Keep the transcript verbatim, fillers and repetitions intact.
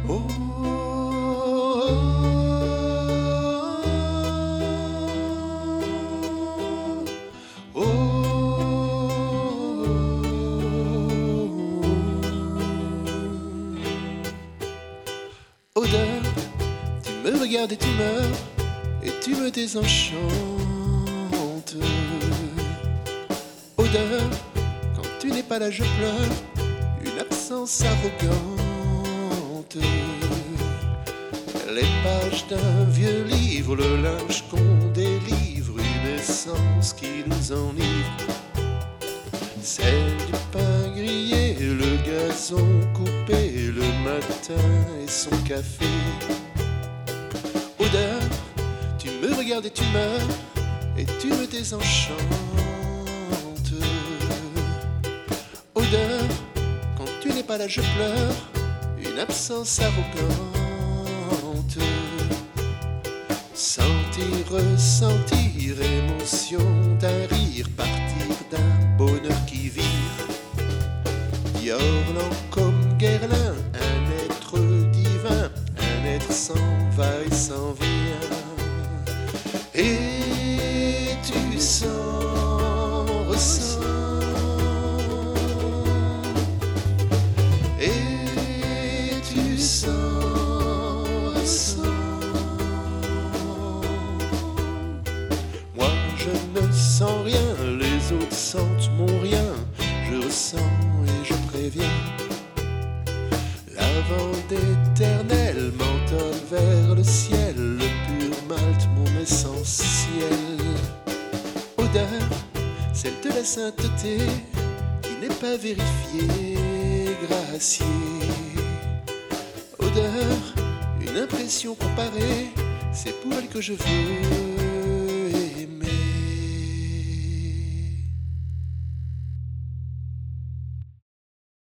Oh, oh, oh. Odeur, tu me regardes et tu meurs, et tu me désenchantes. Odeur, quand tu n'es pas là je pleure, une absence arrogante. Les pages d'un vieux livre, le linge qu'on délivre, une essence qui nous enivre. Celle du pain grillé, le gazon coupé, le matin et son café. Odeur, tu me regardes et tu meurs, et tu me désenchantes. Odeur, quand tu n'es pas là je pleure, une absence arrogante. Sentir, ressentir, émotion d'un rire, partir d'un bonheur qui vire. Violent comme Guerlain, un être divin, un être sans va et sans vient. Et tu sens, ressens. Et tu sens, ressens. Moi je ne sens rien, les autres sentent mon rien. Je ressens et je préviens. La vente éternelle m'entonne vers le ciel, le pur malt mon essentiel. Odeur, celle de la sainteté qui n'est pas vérifiée, graciée. Odeur, une impression comparée, c'est pour elle que je veux